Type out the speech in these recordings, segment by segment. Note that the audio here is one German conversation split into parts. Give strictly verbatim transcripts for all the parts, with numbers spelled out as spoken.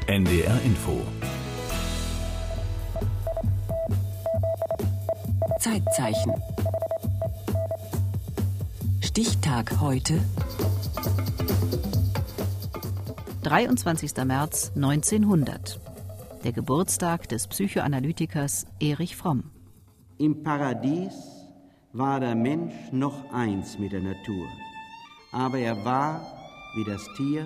N D R Info. Zeitzeichen. Stichtag heute. dreiundzwanzigster März neunzehnhundert. Der Geburtstag des Psychoanalytikers Erich Fromm. Im Paradies war der Mensch noch eins mit der Natur, aber er war, wie das Tier,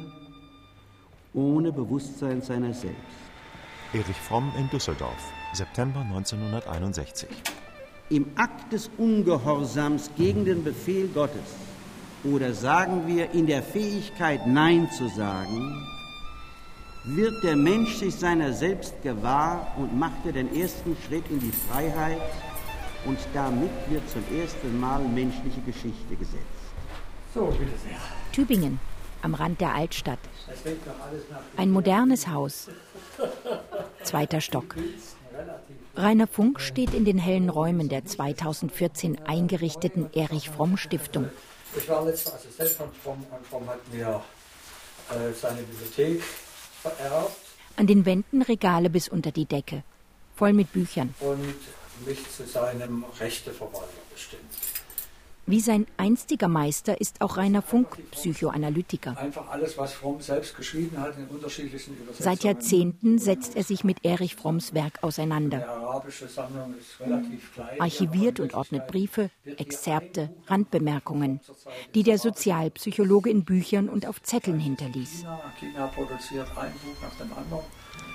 ohne Bewusstsein seiner selbst. Erich Fromm in Düsseldorf, September neunzehnhunderteinundsechzig. Im Akt des Ungehorsams gegen den Befehl Gottes, oder sagen wir in der Fähigkeit, Nein zu sagen, wird der Mensch sich seiner selbst gewahr und machte den ersten Schritt in die Freiheit, und damit wird zum ersten Mal menschliche Geschichte gesetzt. So, bitte sehr. Tübingen, am Rand der Altstadt. Ein modernes Haus. Zweiter Stock. Rainer Funk steht in den hellen Räumen der zweitausendvierzehn eingerichteten Erich Fromm Stiftung. Ich war letzter Assistent von Fromm und Fromm hat mir äh, seine Bibliothek vererbt. An den Wänden Regale bis unter die Decke, voll mit Büchern. Und mich zu seinem Rechteverwalter bestimmt. Wie sein einstiger Meister ist auch Rainer Funk Psychoanalytiker. Einfach alles, was Fromm selbst geschrieben hat, in unterschiedlichen Übersetzungen. Seit Jahrzehnten setzt er sich mit Erich Fromms Werk auseinander. Die arabische Sammlung ist relativ klein. Archiviert und ordnet Briefe, Exzerpte, Randbemerkungen, die der Sozialpsychologe in Büchern und auf Zetteln hinterließ. China, China produziert ein Buch nach dem anderen.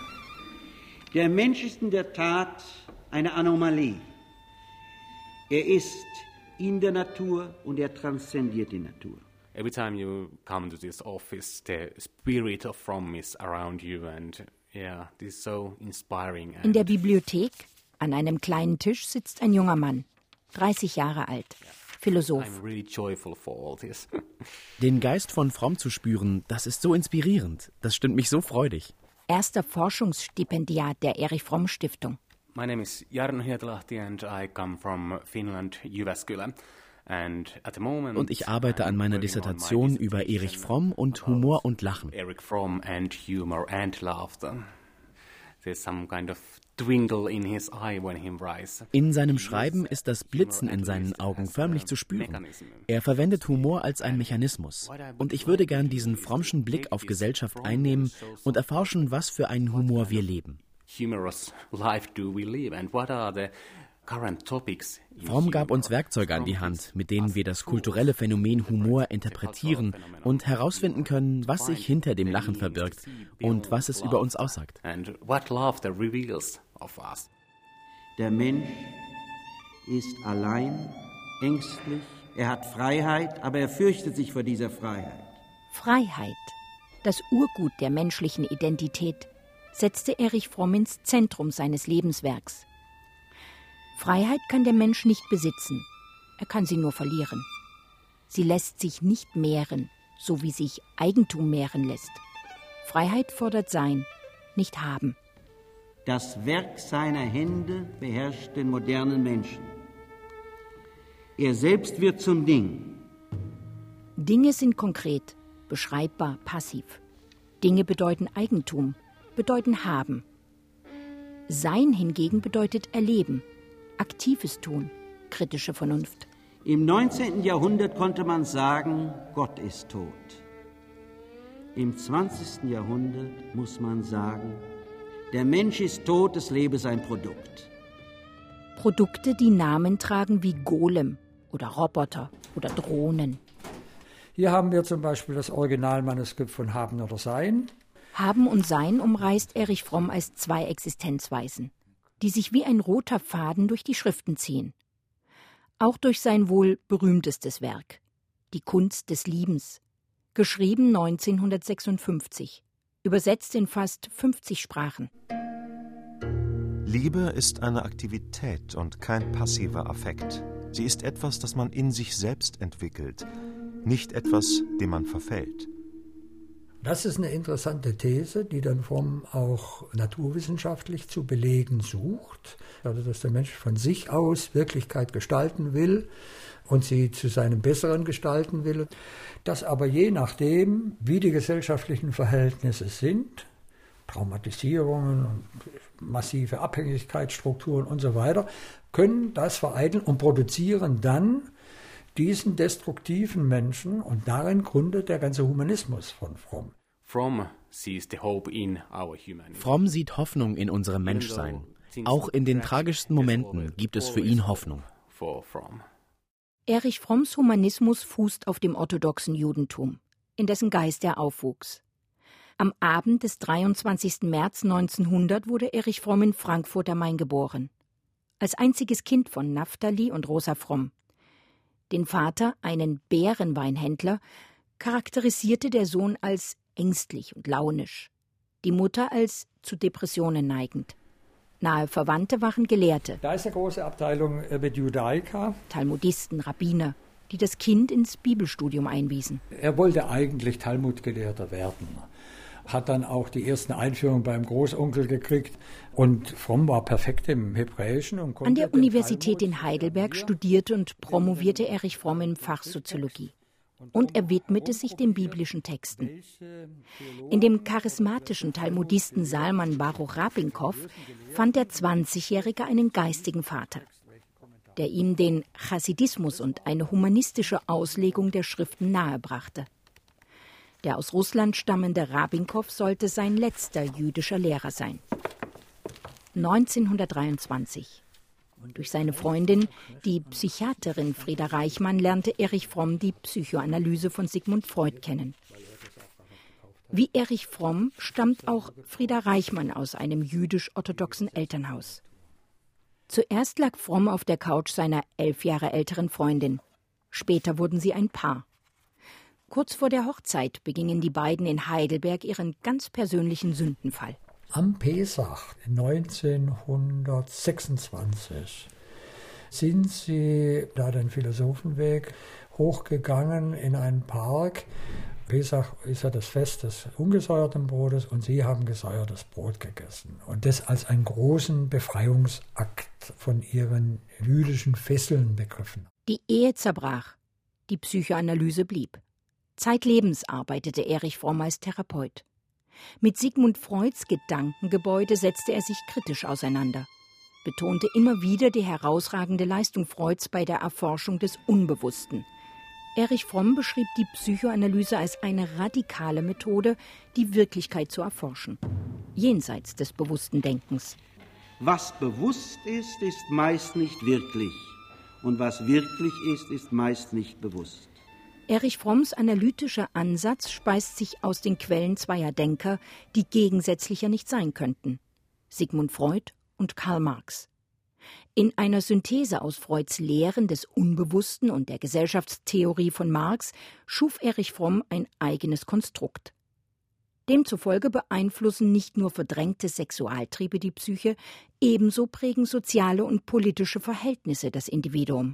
Der Mensch ist in der Tat eine Anomalie. Er ist in der Natur und er transzendiert die Natur. Every time you come to this office, the spirit of Fromm is around you, and yeah, this is so inspiring. In der Bibliothek, an einem kleinen Tisch, sitzt ein junger Mann, dreißig Jahre alt, Philosoph. I'm really joyful for all this. Den Geist von Fromm zu spüren, das ist so inspirierend. Das stimmt mich so freudig. Erster Forschungsstipendiat der Erich Fromm Stiftung. My name is Jarno Hietalahti and I come from Finland, Jyväskylä. And at the moment, und ich arbeite an meiner Dissertation über Erich Fromm und Humor und Lachen. Erich Fromm and humor and laughter. There's some kind of twinkle in his eye when he writes. In seinem Schreiben ist das Blitzen in seinen Augen förmlich zu spüren. Er verwendet Humor als einen Mechanismus. Und ich würde gern diesen Frommschen Blick auf Gesellschaft einnehmen und erforschen, was für einen Humor wir leben. Humorous life do we live and what are the current topics? Fromm gab uns Werkzeuge an die Hand, mit denen wir das kulturelle Phänomen Humor interpretieren und herausfinden können, was sich hinter dem Lachen verbirgt und was es über uns aussagt. And what laughter reveals of us. Der Mensch ist allein, ängstlich, er hat Freiheit, aber er fürchtet sich vor dieser Freiheit. Freiheit, das Urgut der menschlichen Identität, setzte Erich Fromm ins Zentrum seines Lebenswerks. Freiheit kann der Mensch nicht besitzen, er kann sie nur verlieren. Sie lässt sich nicht mehren, so wie sich Eigentum mehren lässt. Freiheit fordert Sein, nicht Haben. Das Werk seiner Hände beherrscht den modernen Menschen. Er selbst wird zum Ding. Dinge sind konkret, beschreibbar, passiv. Dinge bedeuten Eigentum, bedeuten Haben. Sein hingegen bedeutet Erleben, aktives Tun, kritische Vernunft. Im neunzehnten Jahrhundert konnte man sagen, Gott ist tot. Im zwanzigsten Jahrhundert muss man sagen, der Mensch ist tot, es lebe sein Produkt. Produkte, die Namen tragen wie Golem oder Roboter oder Drohnen. Hier haben wir zum Beispiel das Originalmanuskript von Haben oder Sein. Haben und Sein umreißt Erich Fromm als zwei Existenzweisen, die sich wie ein roter Faden durch die Schriften ziehen. Auch durch sein wohl berühmtestes Werk, Die Kunst des Liebens, geschrieben neunzehnhundertsechsundfünfzig, übersetzt in fast fünfzig Sprachen. Liebe ist eine Aktivität und kein passiver Affekt. Sie ist etwas, das man in sich selbst entwickelt, nicht etwas, dem man verfällt. Das ist eine interessante These, die dann Fromm auch naturwissenschaftlich zu belegen sucht. Also, dass der Mensch von sich aus Wirklichkeit gestalten will und sie zu seinem Besseren gestalten will. Dass aber je nachdem, wie die gesellschaftlichen Verhältnisse sind, Traumatisierungen und massive Abhängigkeitsstrukturen und so weiter, können das vereiteln und produzieren dann diesen destruktiven Menschen, und darin gründet der ganze Humanismus von Fromm. Fromm sees the hope in our humanity. Fromm sieht Hoffnung in unserem Menschsein. Auch in den tragischsten Momenten gibt es für ihn Hoffnung. Erich Fromms Humanismus fußt auf dem orthodoxen Judentum, in dessen Geist er aufwuchs. Am Abend des dreiundzwanzigsten März neunzehnhundert wurde Erich Fromm in Frankfurt am Main geboren. Als einziges Kind von Naphtali und Rosa Fromm. Den Vater, einen Bärenweinhändler, charakterisierte der Sohn als ängstlich und launisch, die Mutter als zu Depressionen neigend. Nahe Verwandte waren Gelehrte. Da ist eine große Abteilung mit Judaica. Talmudisten, Rabbiner, die das Kind ins Bibelstudium einwiesen. Er wollte eigentlich Talmudgelehrter werden. Hat dann auch die ersten Einführungen beim Großonkel gekriegt. Und Fromm war perfekt im Hebräischen. Und An der Universität in Heidelberg studierte und promovierte Erich Fromm im Fach Soziologie. Und er widmete sich den biblischen Texten. In dem charismatischen Talmudisten Salman Baruch Rabinkow fand der zwanzigjährige einen geistigen Vater, der ihm den Chassidismus und eine humanistische Auslegung der Schriften nahebrachte. Der aus Russland stammende Rabinkow sollte sein letzter jüdischer Lehrer sein. neunzehnhundertdreiundzwanzig. Durch seine Freundin, die Psychiaterin Frieda Reichmann, lernte Erich Fromm die Psychoanalyse von Sigmund Freud kennen. Wie Erich Fromm stammt auch Frieda Reichmann aus einem jüdisch-orthodoxen Elternhaus. Zuerst lag Fromm auf der Couch seiner elf Jahre älteren Freundin. Später wurden sie ein Paar. Kurz vor der Hochzeit begingen die beiden in Heidelberg ihren ganz persönlichen Sündenfall. Am Pesach neunzehnhundertsechsundzwanzig sind sie da den Philosophenweg hochgegangen in einen Park. Pesach ist ja das Fest des ungesäuerten Brotes und sie haben gesäuertes Brot gegessen. Und das als einen großen Befreiungsakt von ihren jüdischen Fesseln begriffen. Die Ehe zerbrach, die Psychoanalyse blieb. Zeitlebens arbeitete Erich Fromm als Therapeut. Mit Sigmund Freuds Gedankengebäude setzte er sich kritisch auseinander, betonte immer wieder die herausragende Leistung Freuds bei der Erforschung des Unbewussten. Erich Fromm beschrieb die Psychoanalyse als eine radikale Methode, die Wirklichkeit zu erforschen, jenseits des bewussten Denkens. Was bewusst ist, ist meist nicht wirklich, und was wirklich ist, ist meist nicht bewusst. Erich Fromms analytischer Ansatz speist sich aus den Quellen zweier Denker, die gegensätzlicher nicht sein könnten: Sigmund Freud und Karl Marx. In einer Synthese aus Freuds Lehren des Unbewussten und der Gesellschaftstheorie von Marx schuf Erich Fromm ein eigenes Konstrukt. Demzufolge beeinflussen nicht nur verdrängte Sexualtriebe die Psyche, ebenso prägen soziale und politische Verhältnisse das Individuum.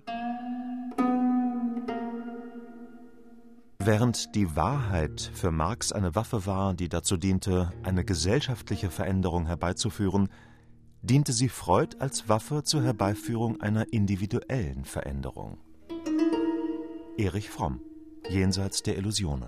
Während die Wahrheit für Marx eine Waffe war, die dazu diente, eine gesellschaftliche Veränderung herbeizuführen, diente sie Freud als Waffe zur Herbeiführung einer individuellen Veränderung. Erich Fromm, Jenseits der Illusionen.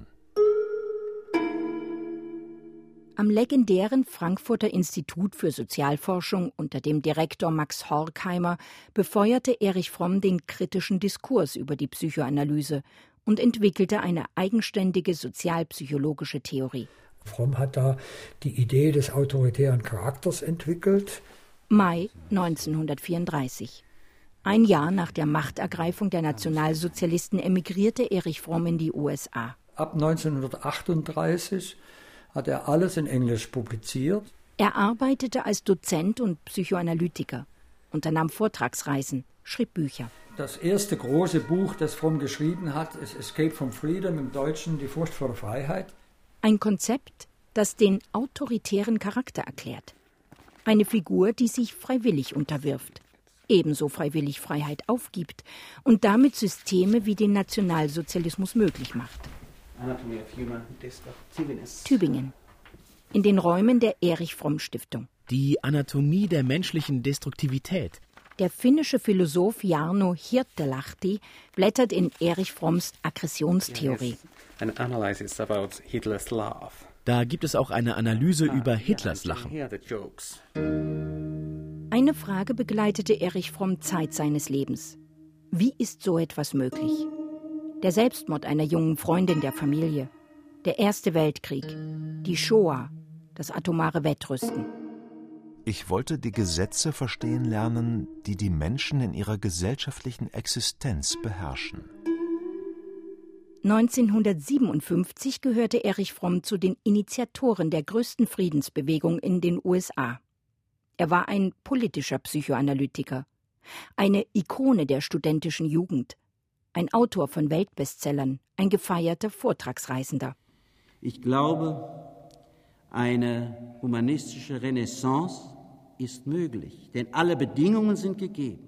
Am legendären Frankfurter Institut für Sozialforschung unter dem Direktor Max Horkheimer befeuerte Erich Fromm den kritischen Diskurs über die Psychoanalyse und entwickelte eine eigenständige sozialpsychologische Theorie. Fromm hat da die Idee des autoritären Charakters entwickelt. Mai neunzehnhundertvierunddreißig. Ein Jahr nach der Machtergreifung der Nationalsozialisten emigrierte Erich Fromm in die U S A. Ab neunzehnhundertachtunddreißig hat er alles in Englisch publiziert. Er arbeitete als Dozent und Psychoanalytiker, unternahm Vortragsreisen, schrieb Bücher. Das erste große Buch, das Fromm geschrieben hat, ist Escape from Freedom, im Deutschen Die Furcht vor der Freiheit. Ein Konzept, das den autoritären Charakter erklärt. Eine Figur, die sich freiwillig unterwirft, ebenso freiwillig Freiheit aufgibt und damit Systeme wie den Nationalsozialismus möglich macht. Tübingen. In den Räumen der Erich Fromm Stiftung. Die Anatomie der menschlichen Destruktivität. Der finnische Philosoph Jarno Hirttelahti blättert in Erich Fromms Aggressionstheorie. An analysis about Hitler's love. Da gibt es auch eine Analyse über Hitlers Lachen. Eine Frage begleitete Erich Fromm Zeit seines Lebens. Wie ist so etwas möglich? Der Selbstmord einer jungen Freundin der Familie, der Erste Weltkrieg, die Shoah, das atomare Wettrüsten. Ich wollte die Gesetze verstehen lernen, die die Menschen in ihrer gesellschaftlichen Existenz beherrschen. neunzehnhundertsiebenundfünfzig gehörte Erich Fromm zu den Initiatoren der größten Friedensbewegung in den U S A. Er war ein politischer Psychoanalytiker, eine Ikone der studentischen Jugend, ein Autor von Weltbestsellern, ein gefeierter Vortragsreisender. Ich glaube, eine humanistische Renaissance ist möglich, denn alle Bedingungen sind gegeben.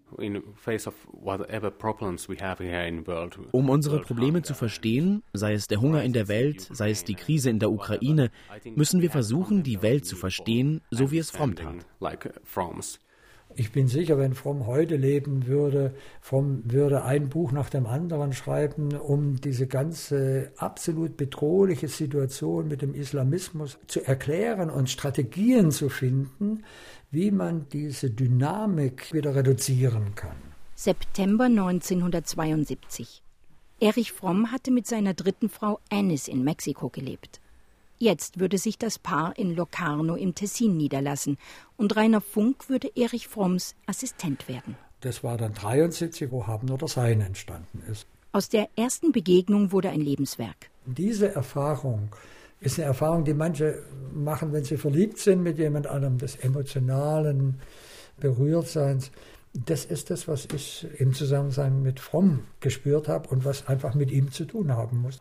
Um unsere Probleme zu verstehen, sei es der Hunger in der Welt, sei es die Krise in der Ukraine, müssen wir versuchen, die Welt zu verstehen, so wie es Fromm tat. Ich bin sicher, wenn Fromm heute leben würde, Fromm würde ein Buch nach dem anderen schreiben, um diese ganze absolut bedrohliche Situation mit dem Islamismus zu erklären und Strategien zu finden, wie man diese Dynamik wieder reduzieren kann. September neunzehnhundertzweiundsiebzig. Erich Fromm hatte mit seiner dritten Frau Annis in Mexiko gelebt. Jetzt würde sich das Paar in Locarno im Tessin niederlassen und Rainer Funk würde Erich Fromms Assistent werden. Das war dann dreiundsiebzig, wo Haben oder Sein entstanden ist. Aus der ersten Begegnung wurde ein Lebenswerk. Diese Erfahrung ist eine Erfahrung, die manche machen, wenn sie verliebt sind mit jemand anderem, des emotionalen Berührtseins. Das ist das, was ich im Zusammenhang mit Fromm gespürt habe und was einfach mit ihm zu tun haben muss.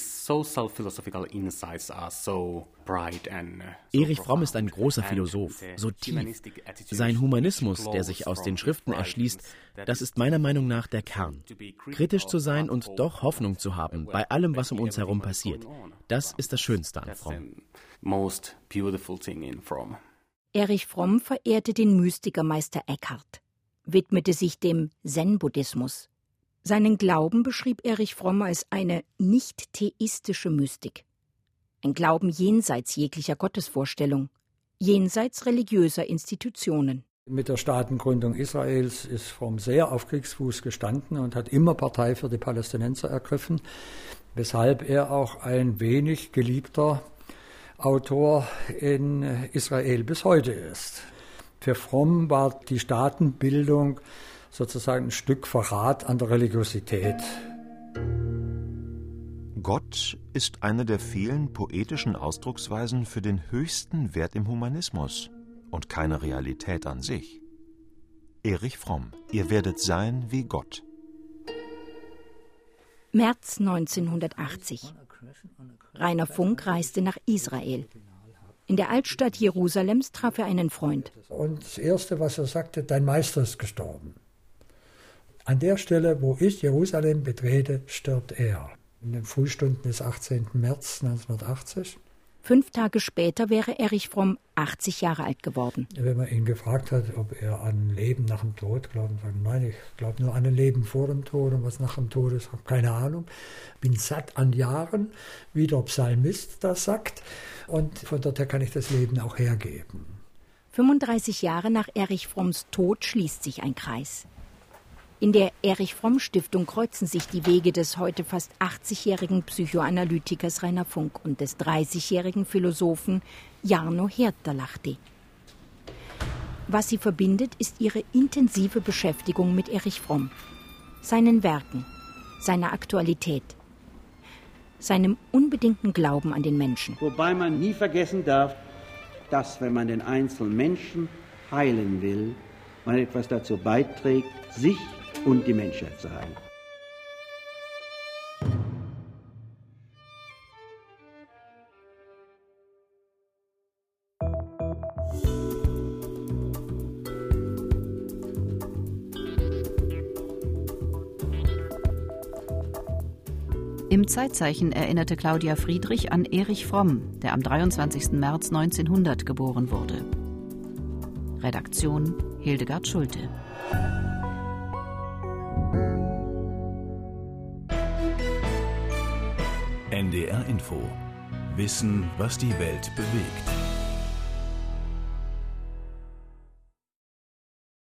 Erich Fromm ist ein großer Philosoph, so tief. Sein Humanismus, der sich aus den Schriften erschließt, das ist meiner Meinung nach der Kern. Kritisch zu sein und doch Hoffnung zu haben bei allem, was um uns herum passiert. Das ist das Schönste an Fromm. Erich Fromm verehrte den Mystiker Meister Eckhart, widmete sich dem Zen-Buddhismus. Seinen Glauben beschrieb Erich Fromm als eine nicht-theistische Mystik. Ein Glauben jenseits jeglicher Gottesvorstellung, jenseits religiöser Institutionen. Mit der Staatengründung Israels ist Fromm sehr auf Kriegsfuß gestanden und hat immer Partei für die Palästinenser ergriffen, weshalb er auch ein wenig geliebter Autor in Israel bis heute ist. Für Fromm war die Staatenbildung sozusagen ein Stück Verrat an der Religiosität. Gott ist eine der vielen poetischen Ausdrucksweisen für den höchsten Wert im Humanismus und keine Realität an sich. Erich Fromm, ihr werdet sein wie Gott. März neunzehnhundertachtzig. Rainer Funk reiste nach Israel. In der Altstadt Jerusalems traf er einen Freund. Und das Erste, was er sagte, dein Meister ist gestorben. An der Stelle, wo ich Jerusalem betrete, stirbt er. In den Frühstunden des achtzehnten März neunzehnhundertachtzig. Fünf Tage später wäre Erich Fromm achtzig Jahre alt geworden. Wenn man ihn gefragt hat, ob er an Leben nach dem Tod glaubt, sagt nein, ich glaube nur an ein Leben vor dem Tod und was nach dem Tod ist, habe keine Ahnung. Bin satt an Jahren, wie der Psalmist das sagt. Und von dort her kann ich das Leben auch hergeben. fünfunddreißig Jahre nach Erich Fromms Tod schließt sich ein Kreis. In der Erich-Fromm-Stiftung kreuzen sich die Wege des heute fast achtzigjährigen Psychoanalytikers Rainer Funk und des dreißigjährigen Philosophen Jarno Hiettalahti. Was sie verbindet, ist ihre intensive Beschäftigung mit Erich Fromm, seinen Werken, seiner Aktualität, seinem unbedingten Glauben an den Menschen. Wobei man nie vergessen darf, dass, wenn man den einzelnen Menschen heilen will, man etwas dazu beiträgt, sich und die Menschheit zu heilen. Im Zeitzeichen erinnerte Claudia Friedrich an Erich Fromm, der am dreiundzwanzigsten März neunzehnhundert geboren wurde. Redaktion Hildegard Schulte. N D R Info Wissen, was die Welt bewegt.